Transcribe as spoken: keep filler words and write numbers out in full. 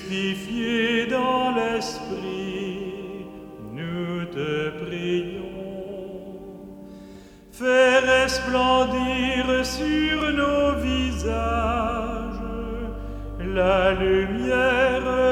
justifié dans l'esprit, nous te prions. Fais resplendir sur nos visages la lumière